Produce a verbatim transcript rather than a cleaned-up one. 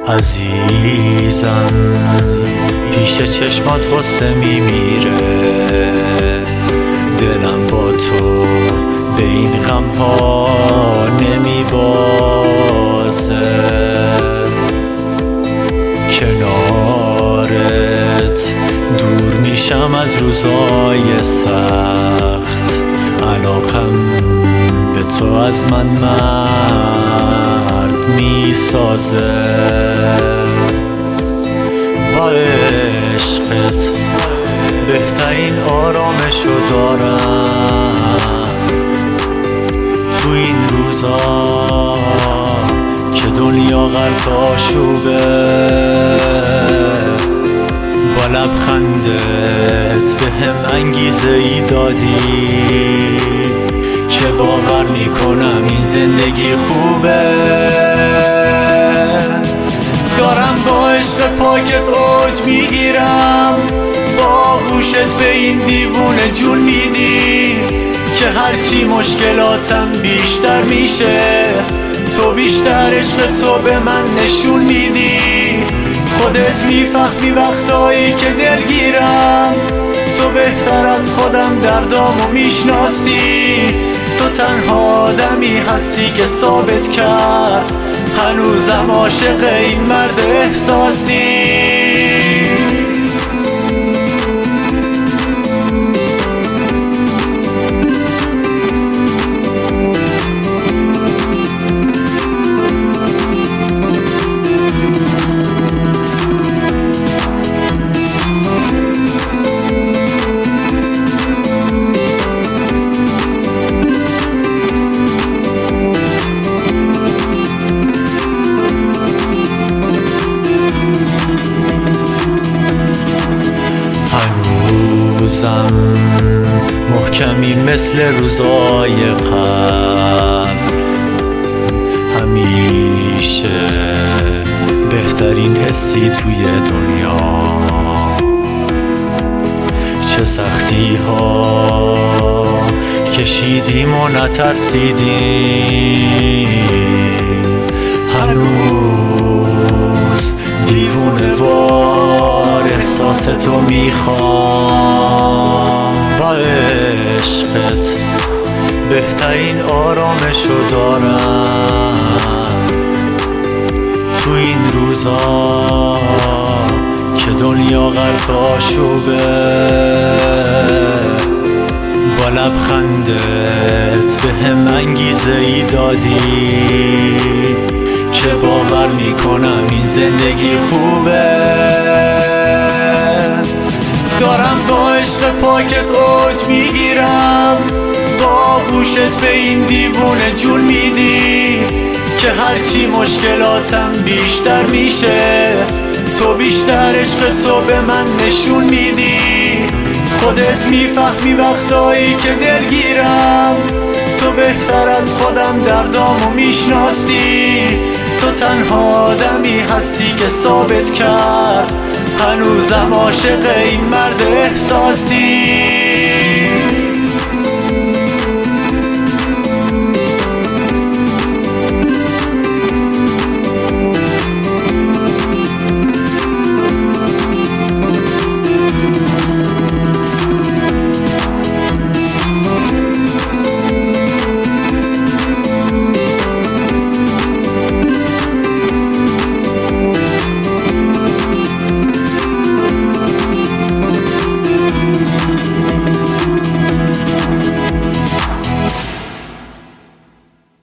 عزیزم پیش چشمات غصه میمیره، دلم با تو به این غم ها نمیبازه. کنارت دور میشم از روزای سخت، علاقم به تو از من مرد میسازه. با عشقت بهترین آرامشو دارم تو این روزا که دنیا غرق آشوبه. با لبخندت به هم انگیزه ای دادی که باور میکنم این زندگی خوبه. دارم با عشق پاکت اوج میگیرم، با گوشت به این دیوونه جون میدی که هرچی مشکلاتم بیشتر میشه تو بیشتر عشق تو به من نشون میدی. خودت میفهمی وقتایی که دلگیرم، تو بهتر از خودم دردامو میشناسی. تو تنها آدمی هستی که ثابت کرد هنوزم عاشق این مرد احساسی. هنوزم محکمی مثل روزای قبل، همیشه بهترین حسی توی دنیا. چه سختی ها کشیدیم و نترسیدیم، هنوز دیوونه وار احساس تو میخوام. با عشقت بهترین آرامشو دارم تو این روزا که دنیا غرق آشوبه. با لبخندت به هم انگیزه ای دادی که باور میکنم این زندگی خوبه. دارم با عشق پاکت اوج میگیرم، با گوشت به این دیوونه جون میدی که هرچی مشکلاتم بیشتر میشه تو بیشتر عشق تو به من نشون میدی. خودت میفهمی وقتایی که دلگیرم، تو بهتر از خودم دردامو میشناسی. تو تنها آدمی هستی که ثابت کرد هنوزم عاشق این مرد احساسی.